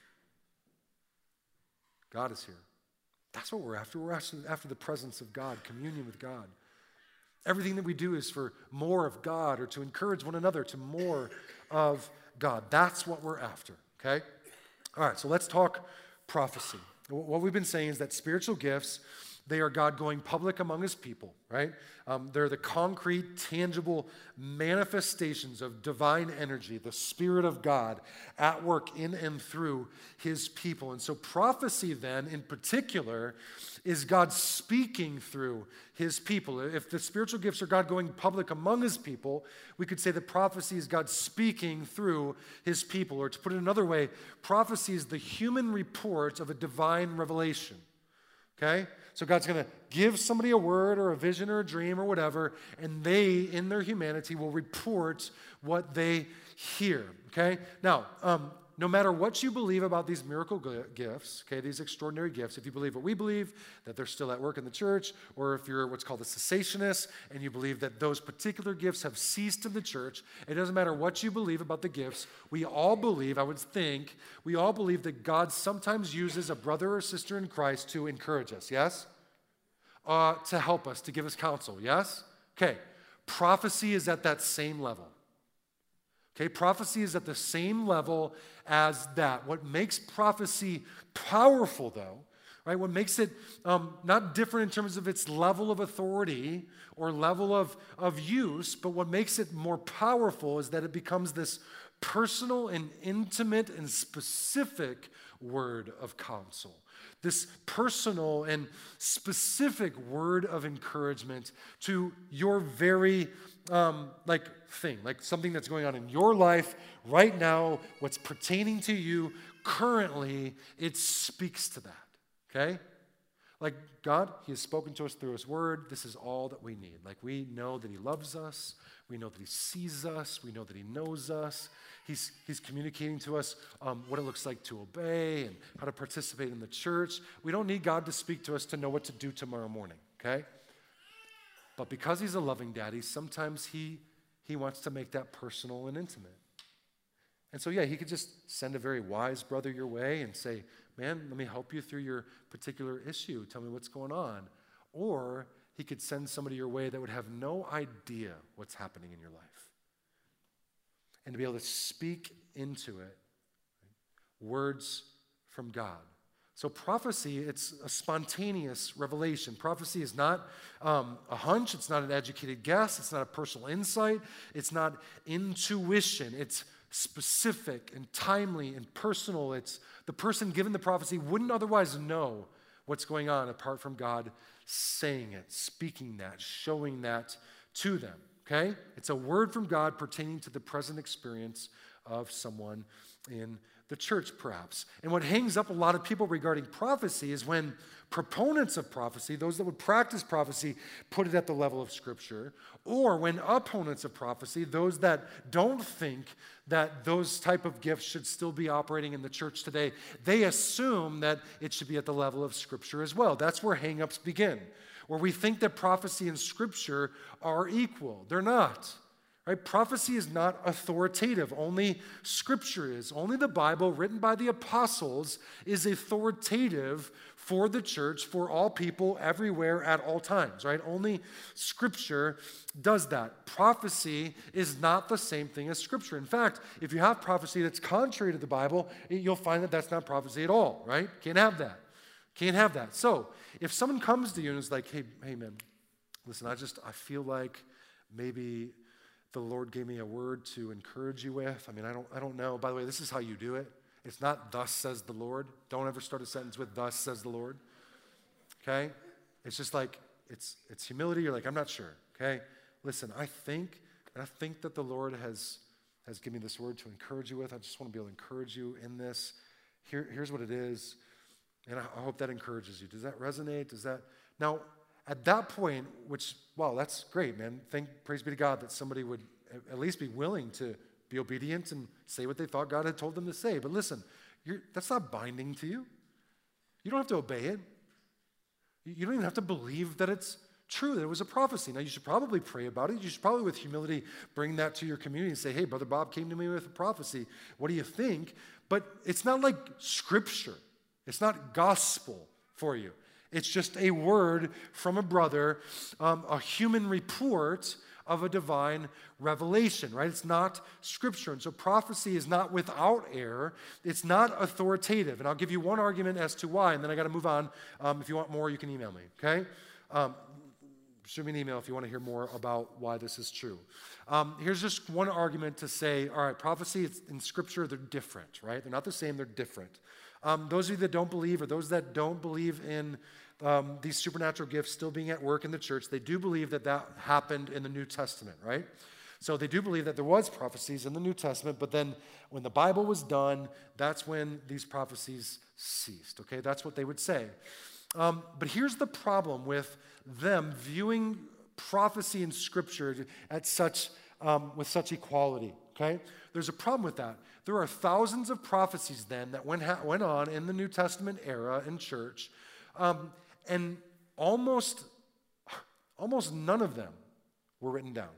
God is here. That's what we're after. We're after, after the presence of God, communion with God. Everything that we do is for more of God or to encourage one another to more of God. That's what we're after, okay? All right, so let's talk prophecy. What we've been saying is that spiritual gifts, they are God going public among his people, right? Um, they're the concrete, tangible manifestations of divine energy, the Spirit of God at work in and through his people. And so prophecy then, in particular, is God speaking through his people. If the spiritual gifts are God going public among his people, we could say that prophecy is God speaking through his people. Or to put it another way, prophecy is the human report of a divine revelation. Okay? So God's going to give somebody a word or a vision or a dream or whatever, and they, in their humanity, will report what they hear. Okay? Now, um, no matter what you believe about these miracle gifts, okay, these extraordinary gifts, if you believe what we believe, that they're still at work in the church, or if you're what's called a cessationist, and you believe that those particular gifts have ceased in the church, it doesn't matter what you believe about the gifts, we all believe, I would think, we all believe that God sometimes uses a brother or sister in Christ to encourage us, yes? Uh, to help us, to give us counsel, yes? Okay, prophecy is at that same level. Okay, prophecy is at the same level as that. What makes prophecy powerful, though, right, what makes it um, not different in terms of its level of authority or level of, of use, but what makes it more powerful is that it becomes this personal and intimate and specific word of counsel. This personal and specific word of encouragement to your very um, like thing, like something that's going on in your life right now, what's pertaining to you currently, it speaks to that, okay? Like God, he has spoken to us through his word. This is all that we need. Like we know that he loves us. We know that he sees us. We know that he knows us. He's, he's communicating to us um, what it looks like to obey and how to participate in the church. We don't need God to speak to us to know what to do tomorrow morning, okay? But because he's a loving daddy, sometimes he, he wants to make that personal and intimate. And so, yeah, he could just send a very wise brother your way and say, man, let me help you through your particular issue. Tell me what's going on. Or he could send somebody your way that would have no idea what's happening in your life. And to be able to speak into it, right, words from God, So prophecy, it's a spontaneous revelation. Prophecy is not um, a hunch. It's not an educated guess. It's not a personal insight. It's not intuition. It's specific and timely and personal. It's the person given the prophecy wouldn't otherwise know what's going on apart from God saying it, speaking that, showing that to them, okay? It's a word from God pertaining to the present experience of someone in the church, perhaps. And what hangs up a lot of people regarding prophecy is when proponents of prophecy, those that would practice prophecy, put it at the level of Scripture, or when opponents of prophecy, those that don't think that those type of gifts should still be operating in the church today, they assume that it should be at the level of Scripture as well. That's where hang-ups begin, where we think that prophecy and Scripture are equal. They're not. Right? Prophecy is not authoritative. Only Scripture is. Only the Bible, written by the apostles, is authoritative for the church, for all people, everywhere, at all times. Right? Only Scripture does that. Prophecy is not the same thing as Scripture. In fact, if you have prophecy that's contrary to the Bible, you'll find that that's not prophecy at all. Right? Can't have that. Can't have that. So, if someone comes to you and is like, hey, hey, man, listen, I just, I feel like maybe the Lord gave me a word to encourage you with. I mean, I don't I don't know. By the way, this is how you do it. It's not thus says the Lord. Don't ever start a sentence with thus says the Lord. Okay? It's just like, it's it's humility. You're like, I'm not sure. Okay? Listen, I think, and I think that the Lord has, has given me this word to encourage you with. I just want to be able to encourage you in this. Here, here's what it is. And I, I hope that encourages you. Does that resonate? Does that? Now, at that point, which, wow, that's great, man. Thank, praise be to God that somebody would at least be willing to be obedient and say what they thought God had told them to say. But listen, you're, that's not binding to you. You don't have to obey it. You don't even have to believe that it's true, that it was a prophecy. Now, you should probably pray about it. You should probably, with humility, bring that to your community and say, hey, Brother Bob came to me with a prophecy. What do you think? But it's not like Scripture. It's not gospel for you. It's just a word from a brother, um, a human report of a divine revelation, right? It's not Scripture. And so prophecy is not without error. It's not authoritative. And I'll give you one argument as to why, and then I got to move on. Um, if you want more, you can email me, okay? Um, shoot me an email if you want to hear more about why this is true. Um, here's just one argument to say, all right, prophecy and Scripture, they're different, right? They're not the same, they're different. Um, those of you that don't believe, or those that don't believe in Um, these supernatural gifts still being at work in the church, they do believe that that happened in the New Testament, right? So they do believe that there was prophecies in the New Testament, but then when the Bible was done, that's when these prophecies ceased, okay? That's what they would say. Um, but here's the problem with them viewing prophecy and Scripture at such, um, with such equality, okay? There's a problem with that. There are thousands of prophecies then that went, ha- went on in the New Testament era in church, um, and almost, almost none of them were written down.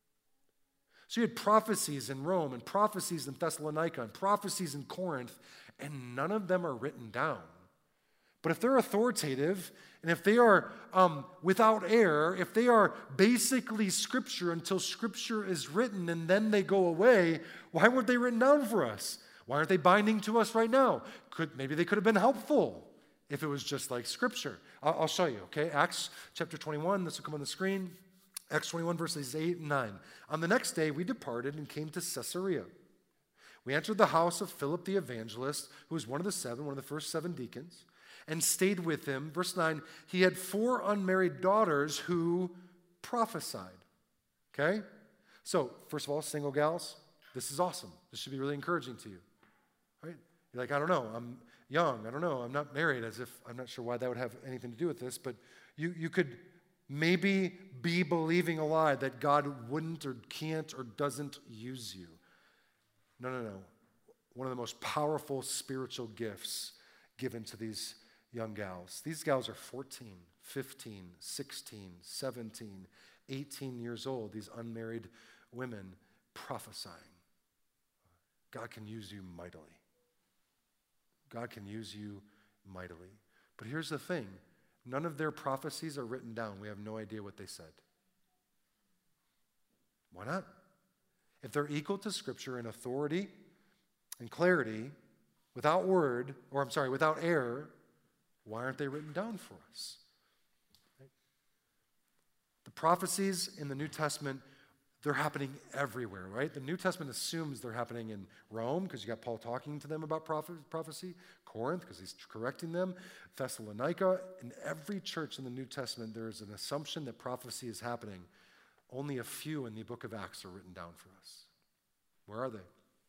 So you had prophecies in Rome and prophecies in Thessalonica and prophecies in Corinth, and none of them are written down. But if they're authoritative, and if they are um, without error, if they are basically Scripture until Scripture is written and then they go away, why weren't they written down for us? Why aren't they binding to us right now? Could, maybe they could have been helpful if it was just like Scripture. I'll, I'll show you, okay? Acts chapter twenty-one, this will come on the screen. Acts twenty-one, verses eight and nine. On the next day, we departed and came to Caesarea. We entered the house of Philip the evangelist, who was one of the seven, one of the first seven deacons, and stayed with him. Verse nine, he had four unmarried daughters who prophesied. Okay? So, first of all, single gals, this is awesome. This should be really encouraging to you. Right? You're like, I don't know, I'm young, I don't know, I'm not married, as if, I'm not sure why that would have anything to do with this, but you, you could maybe be believing a lie that God wouldn't or can't or doesn't use you. No, no, no. One of the most powerful spiritual gifts given to these young gals. These gals are fourteen, fifteen, sixteen, seventeen, eighteen years old, these unmarried women prophesying. God can use you mightily. God can use you mightily. But here's the thing. None of their prophecies are written down. We have no idea what they said. Why not? If they're equal to Scripture in authority and clarity, without word, or I'm sorry, without error, Why aren't they written down for us? Right? The prophecies in the New Testament, they're happening everywhere, right? The New Testament assumes they're happening in Rome because you got Paul talking to them about prophecy, Corinth because he's correcting them, Thessalonica. In every church in the New Testament, there is an assumption that prophecy is happening. Only a few in the book of Acts are written down for us. Where are they?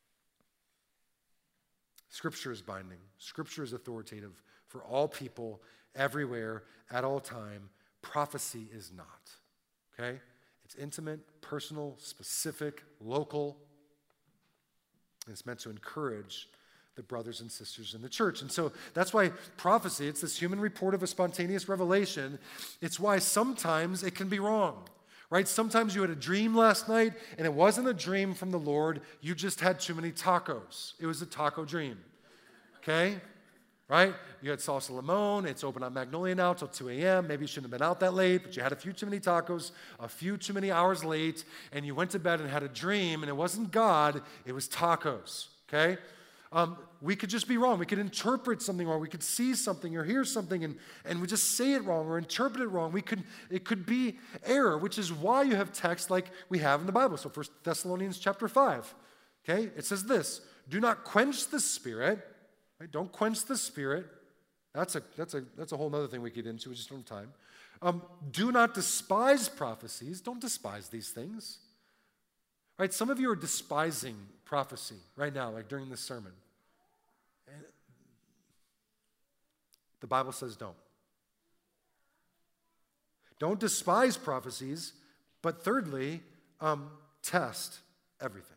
Scripture is binding. Scripture is authoritative for all people, everywhere, at all time. Prophecy is not, okay? It's intimate, personal, specific, local. And it's meant to encourage the brothers and sisters in the church. And so that's why prophecy, it's this human report of a spontaneous revelation. It's why sometimes it can be wrong, right? Sometimes you had a dream last night, and it wasn't a dream from the Lord. You just had too many tacos. It was a taco dream, okay? Right? You had salsa limon. It's open on Magnolia now till two a.m. Maybe you shouldn't have been out that late, but you had a few too many tacos, a few too many hours late, and you went to bed and had a dream, and it wasn't God, it was tacos, okay? Um, we could just be wrong. We could interpret something wrong. We could see something or hear something, and, and we just say it wrong or interpret it wrong. We could It could be error, which is why you have text like we have in the Bible. So First Thessalonians chapter five, okay? It says this, do not quench the Spirit. Right? Don't quench the Spirit. That's a that's a that's a whole other thing we get into. We just don't have time. Um, do not despise prophecies. Don't despise these things. Right? Some of you are despising prophecy right now, like during this sermon. And the Bible says don't. Don't despise prophecies, but thirdly, um, test everything.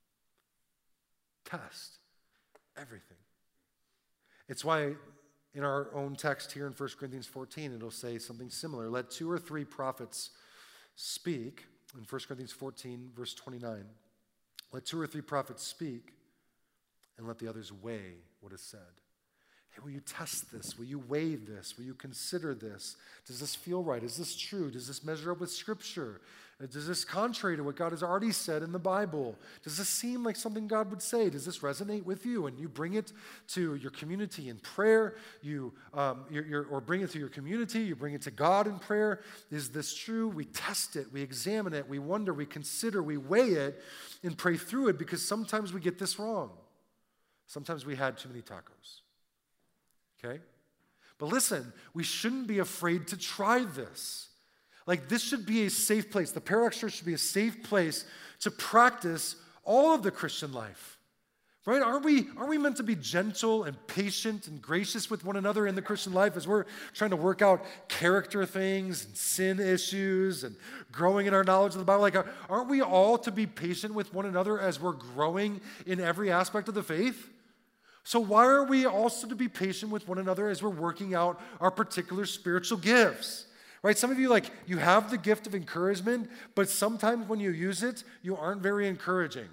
Test everything. It's why in our own text here in First Corinthians fourteen, it'll say something similar. Let two or three prophets speak. In First Corinthians fourteen, verse twenty-nine. Let two or three prophets speak, and let the others weigh what is said. Hey, will you test this? Will you weigh this? Will you consider this? Does this feel right? Is this true? Does this measure up with Scripture? Does this contrary to what God has already said in the Bible? Does this seem like something God would say? Does this resonate with you? And you bring it to your community in prayer, you um, you're, you're, or bring it to your community, you bring it to God in prayer. Is this true? We test it, we examine it, we wonder, we consider, we weigh it, and pray through it, because sometimes we get this wrong. Sometimes we had too many tacos. Okay? But listen, we shouldn't be afraid to try this. Like, this should be a safe place. The Paradox Church should be a safe place to practice all of the Christian life. Right? Aren't we, aren't we meant to be gentle and patient and gracious with one another in the Christian life as we're trying to work out character things and sin issues and growing in our knowledge of the Bible? Like, aren't we all to be patient with one another as we're growing in every aspect of the faith? So why are we also to be patient with one another as we're working out our particular spiritual gifts? Right? Some of you, like, you have the gift of encouragement, but sometimes when you use it, you aren't very encouraging.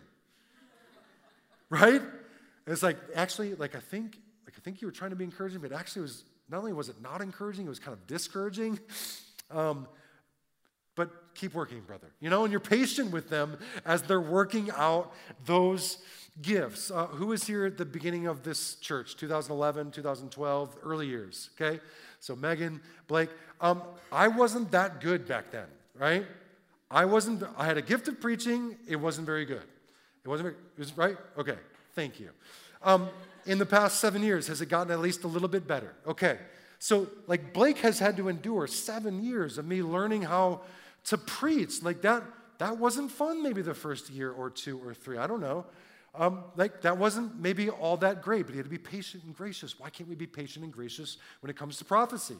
Right? It's like, actually, like, I think, like, I think you were trying to be encouraging, but actually it was, not only was it not encouraging, it was kind of discouraging. Um, but keep working, brother. You know, and you're patient with them as they're working out those gifts. Uh, who was here at the beginning of this church, two thousand eleven, two thousand twelve, early years, okay? So Megan, Blake, um, I wasn't that good back then, right? I wasn't, I had a gift of preaching, it wasn't very good. It wasn't very, it was, right? Okay, thank you. Um, in the past seven years, has it gotten at least a little bit better? Okay, so like Blake has had to endure seven years of me learning how to preach. Like that, that wasn't fun maybe the first year or two or three, I don't know. Um, like that wasn't maybe all that great, but he had to be patient and gracious. Why can't we be patient and gracious when it comes to prophecy?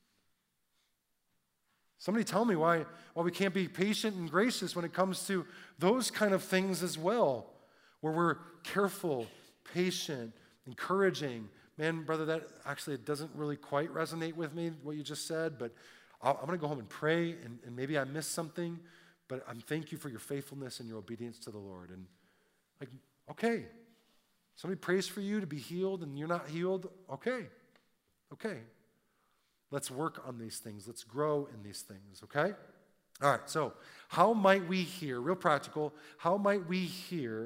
Somebody tell me why, why we can't be patient and gracious when it comes to those kind of things as well, where we're careful, patient, encouraging. Man, brother, that actually it doesn't really quite resonate with me, what you just said, but I'll, I'm going to go home and pray, and, and maybe I missed something, but I'm thank you for your faithfulness and your obedience to the Lord. And like, okay, somebody prays for you to be healed and you're not healed. Okay, okay. Let's work on these things. Let's grow in these things, okay? All right, so how might we hear, real practical, how might we hear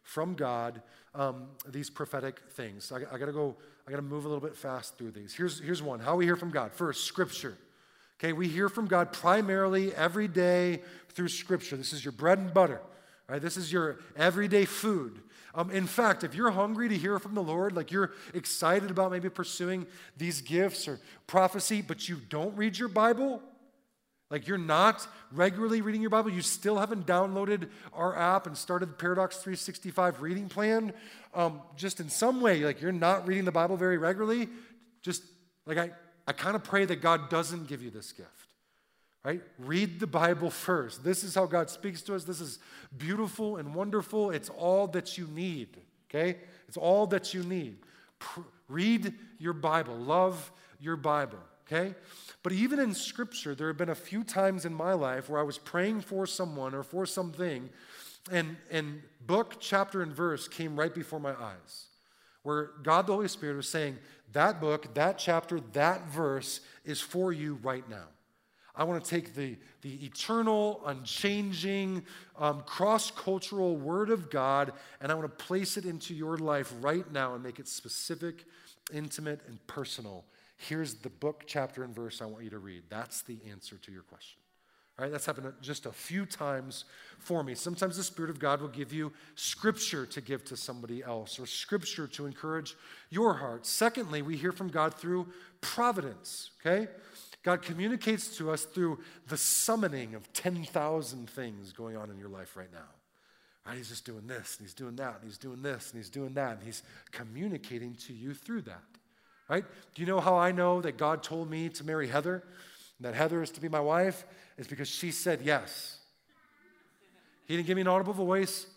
from God, um, these prophetic things. I, I got to go, I got to move a little bit fast through these. Here's, here's one. How we hear from God. First, Scripture. Okay, we hear from God primarily every day through Scripture. This is your bread and butter. Right? This is your everyday food. Um, in fact, if you're hungry to hear from the Lord, like you're excited about maybe pursuing these gifts or prophecy, but you don't read your Bible, like you're not regularly reading your Bible, you still haven't downloaded our app and started the Paradox three sixty-five reading plan, um, just in some way, like you're not reading the Bible very regularly, just like I, I kind of pray that God doesn't give you this gift. Right? Read the Bible first. This is how God speaks to us. This is beautiful and wonderful. It's all that you need, okay? It's all that you need. Pr- read your Bible. Love your Bible, okay? But even in Scripture, there have been a few times in my life where I was praying for someone or for something, and, and book, chapter, and verse came right before my eyes, where God the Holy Spirit was saying, that book, that chapter, that verse is for you right now. I want to take the, the eternal, unchanging, um, cross-cultural Word of God, and I want to place it into your life right now and make it specific, intimate, and personal. Here's the book, chapter, and verse I want you to read. That's the answer to your question. All right, that's happened just a few times for me. Sometimes the Spirit of God will give you Scripture to give to somebody else or Scripture to encourage your heart. Secondly, we hear from God through providence, okay? God communicates to us through the summoning of ten thousand things going on in your life right now. Right? He's just doing this, and he's doing that, and he's doing this, and he's doing that, and he's communicating to you through that. Right? Do you know how I know that God told me to marry Heather, and that Heather is to be my wife? It's because she said yes. He didn't give me an audible voice.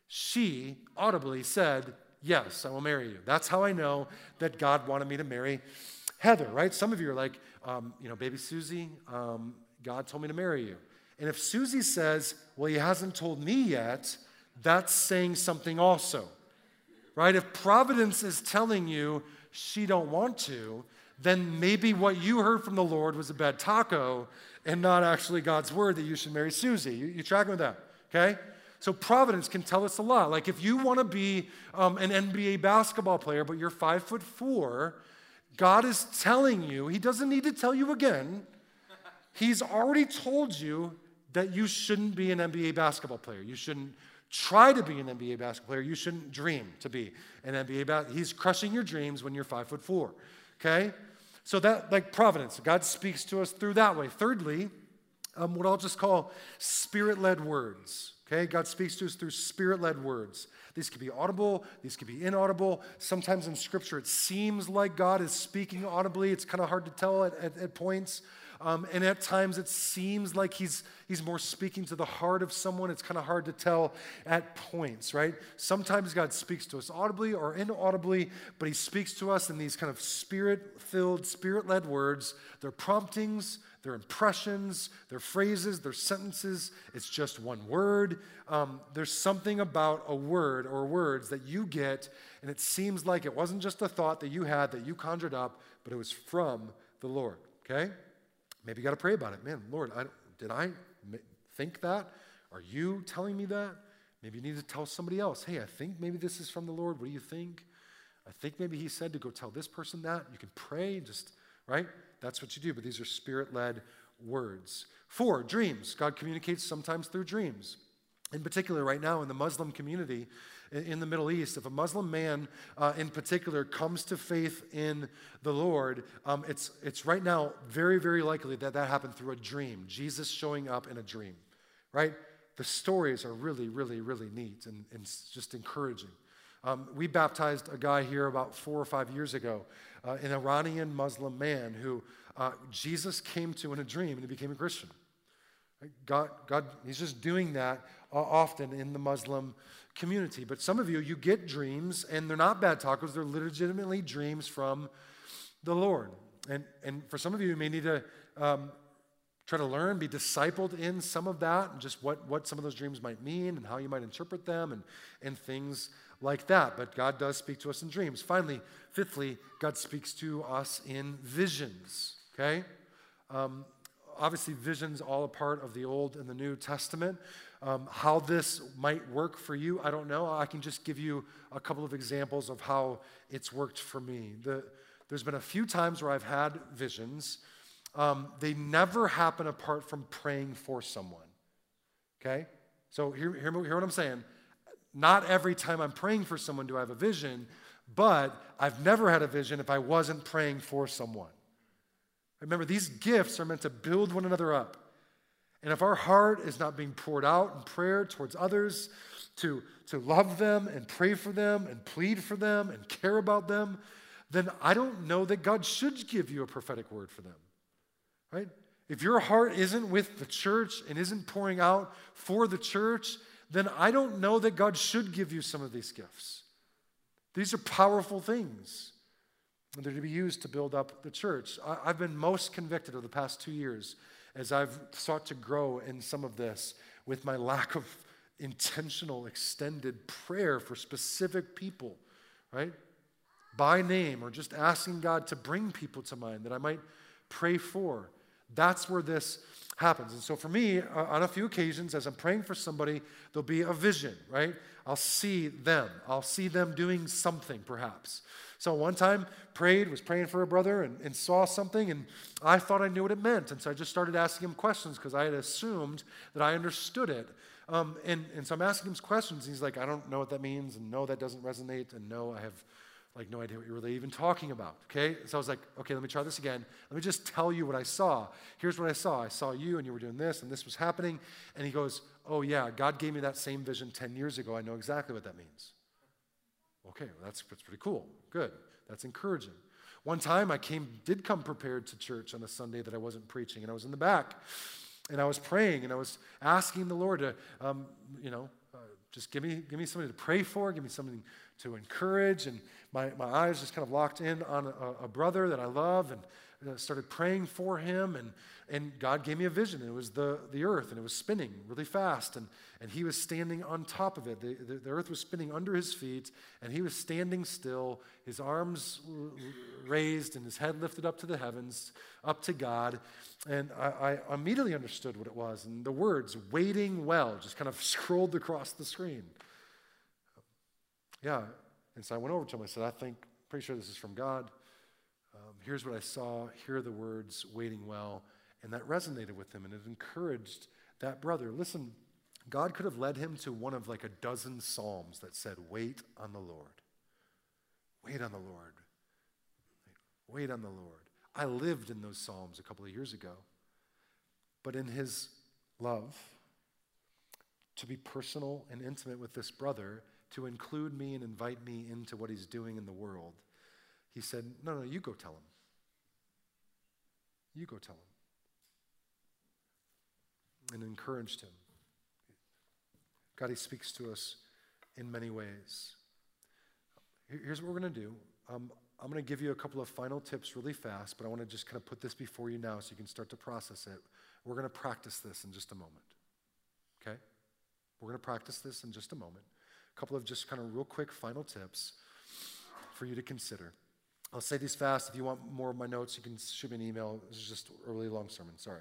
She audibly said, yes, I will marry you. That's how I know that God wanted me to marry Heather, right? Some of you are like, um, you know, baby Susie, um, God told me to marry you. And if Susie says, well, he hasn't told me yet, that's saying something also, right? If Providence is telling you she don't want to, then maybe what you heard from the Lord was a bad taco and not actually God's word that you should marry Susie. You, you tracking with that, okay? So Providence can tell us a lot. Like if you want to be um, an N B A basketball player, but you're five foot four, God is telling you, he doesn't need to tell you again, he's already told you that you shouldn't be an N B A basketball player. You shouldn't try to be an N B A basketball player. You shouldn't dream to be an N B A basketball player. He's crushing your dreams when you're five foot four, okay? So that, like providence, God speaks to us through that way. Thirdly, um, what I'll just call spirit-led words, okay? God speaks to us through spirit-led words. These could be audible, these could be inaudible. Sometimes in Scripture it seems like God is speaking audibly. It's kind of hard to tell at, at, at points. Um, and at times it seems like he's, he's more speaking to the heart of someone. It's kind of hard to tell at points, right? Sometimes God speaks to us audibly or inaudibly, but he speaks to us in these kind of spirit-filled, spirit-led words. They're promptings, they're impressions, they're phrases, they're sentences. It's just one word. Um, there's something about a word or words that you get, and it seems like it wasn't just a thought that you had that you conjured up, but it was from the Lord, okay? Maybe you got to pray about it. Man, Lord, I, did I think that? Are you telling me that? Maybe you need to tell somebody else, hey, I think maybe this is from the Lord. What do you think? I think maybe he said to go tell this person that. You can pray, just, right? That's what you do, but these are spirit-led words. Four, dreams. God communicates sometimes through dreams. In particular, right now in the Muslim community in the Middle East, if a Muslim man uh, in particular comes to faith in the Lord, um, it's, it's right now very, very likely that that happened through a dream, Jesus showing up in a dream, right? The stories are really, really, really neat and, and just encouraging. Um, we baptized a guy here about four or five years ago, uh, an Iranian Muslim man who uh, Jesus came to in a dream and he became a Christian. God, God, he's just doing that uh, often in the Muslim community. But some of you, you get dreams, and they're not bad tacos. They're legitimately dreams from the Lord. And, and for some of you, you may need to um, try to learn, be discipled in some of that, and just what, what some of those dreams might mean and how you might interpret them and, and things like that. But God does speak to us in dreams. Finally, fifthly, God speaks to us in visions, okay? Um, Obviously, visions all a part of the Old and the New Testament. Um, how this might work for you, I don't know. I can just give you a couple of examples of how it's worked for me. The, there's been a few times where I've had visions. Um, they never happen apart from praying for someone, okay? So hear, hear, hear what I'm saying. Not every time I'm praying for someone do I have a vision, but I've never had a vision if I wasn't praying for someone. Remember, these gifts are meant to build one another up. And if our heart is not being poured out in prayer towards others, to, to love them and pray for them and plead for them and care about them, then I don't know that God should give you a prophetic word for them, right? If your heart isn't with the church and isn't pouring out for the church, then I don't know that God should give you some of these gifts. These are powerful things. And they're to be used to build up the church. I, I've been most convicted over the past two years as I've sought to grow in some of this with my lack of intentional, extended prayer for specific people, right? By name, or just asking God to bring people to mind that I might pray for. That's where this happens. And so for me, uh, on a few occasions, as I'm praying for somebody, there'll be a vision, right? I'll see them. I'll see them doing something, perhaps. So one time, prayed, was praying for a brother and, and saw something, and I thought I knew what it meant. And so I just started asking him questions because I had assumed that I understood it. Um, and, and so I'm asking him questions, and he's like, I don't know what that means, and no, that doesn't resonate, and no, I have like no idea what you're really even talking about, okay? So I was like, okay, let me try this again. Let me just tell you what I saw. Here's what I saw. I saw you, and you were doing this, and this was happening. And he goes, oh yeah, God gave me that same vision ten years ago. I know exactly what that means. Okay, well, that's, that's pretty cool. Good. That's encouraging. One time I came, did come prepared to church on a Sunday that I wasn't preaching, and I was in the back, and I was praying, and I was asking the Lord to, um, you know, uh, just give me, give me somebody to pray for, give me something to encourage, and my, my eyes just kind of locked in on a, a brother that I love, and I started praying for him, and, and God gave me a vision. It was the, the earth, and it was spinning really fast, and, and he was standing on top of it. The, the, the earth was spinning under his feet, and he was standing still, his arms raised and his head lifted up to the heavens, up to God, and I, I immediately understood what it was, and the words, waiting well, just kind of scrolled across the screen. Yeah, and so I went over to him, I said, I think, pretty sure this is from God. Um, here's what I saw, here are the words, waiting well. And that resonated with him, and it encouraged that brother. Listen, God could have led him to one of like a dozen psalms that said, wait on the Lord. Wait on the Lord. Wait on the Lord. I lived in those psalms a couple of years ago. But in his love, to be personal and intimate with this brother, to include me and invite me into what he's doing in the world, he said, no, no, you go tell him. You go tell him. And encouraged him. God, he speaks to us in many ways. Here's what we're going to do. Um, I'm going to give you a couple of final tips really fast, but I want to just kind of put this before you now so you can start to process it. We're going to practice this in just a moment. Okay? We're going to practice this in just a moment. A couple of just kind of real quick final tips for you to consider. I'll say these fast. If you want more of my notes, you can shoot me an email. This is just a really long sermon. Sorry.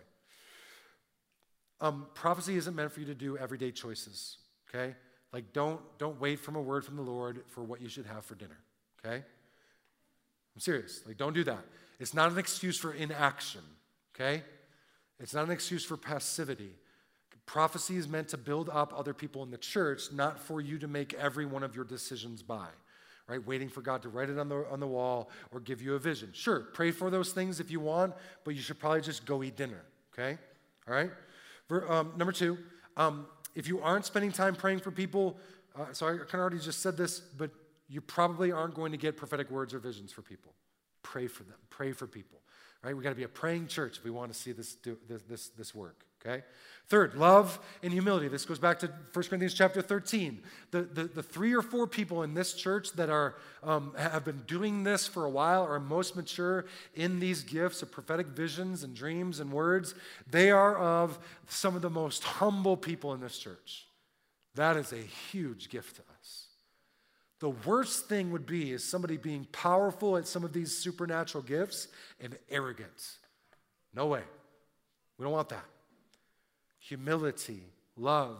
Um, prophecy isn't meant for you to do everyday choices, okay? Like, don't, don't wait from a word from the Lord for what you should have for dinner, okay? I'm serious. Like, don't do that. It's not an excuse for inaction, okay? It's not an excuse for passivity. Prophecy is meant to build up other people in the church, not for you to make every one of your decisions by, right? Waiting for God to write it on the, on the wall or give you a vision. Sure, pray for those things if you want, but you should probably just go eat dinner, okay? All right? Um, number two, um, if you aren't spending time praying for people, uh, so I kind of already just said this, but you probably aren't going to get prophetic words or visions for people. Pray for them. Pray for people, right? We got to be a praying church if we want to see this, do, this, this, this work, okay? Third, love and humility. This goes back to First Corinthians chapter thirteen. The, the, the three or four people in this church that are um, have been doing this for a while are most mature in these gifts of prophetic visions and dreams and words. They are of some of the most humble people in this church. That is a huge gift to us. The worst thing would be is somebody being powerful at some of these supernatural gifts and arrogant. No way. We don't want that. Humility, love,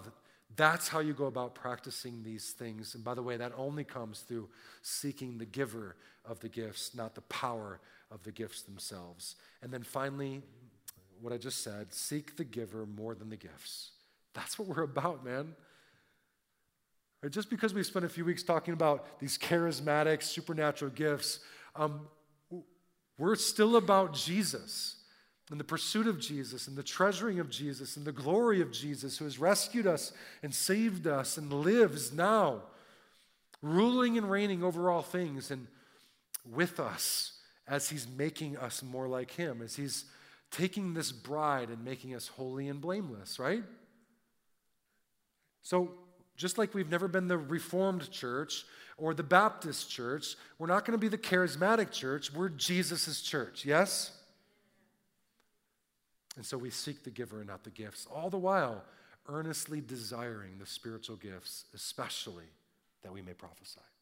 That's how you go about practicing these things. And by the way, that only comes through seeking the giver of the gifts, not the power of the gifts themselves. And then finally, what I just said, seek the giver more than the gifts. That's what we're about, man. Right? Just because we spent a few weeks talking about these charismatic, supernatural gifts, um, we're still about Jesus and the pursuit of Jesus and the treasuring of Jesus and the glory of Jesus, who has rescued us and saved us and lives now, ruling and reigning over all things and with us as he's making us more like him, as he's taking this bride and making us holy and blameless, right? So just like we've never been the Reformed church or the Baptist church, we're not going to be the charismatic church. We're Jesus' church, yes? And so we seek the giver and not the gifts, all the while earnestly desiring the spiritual gifts, especially that we may prophesy.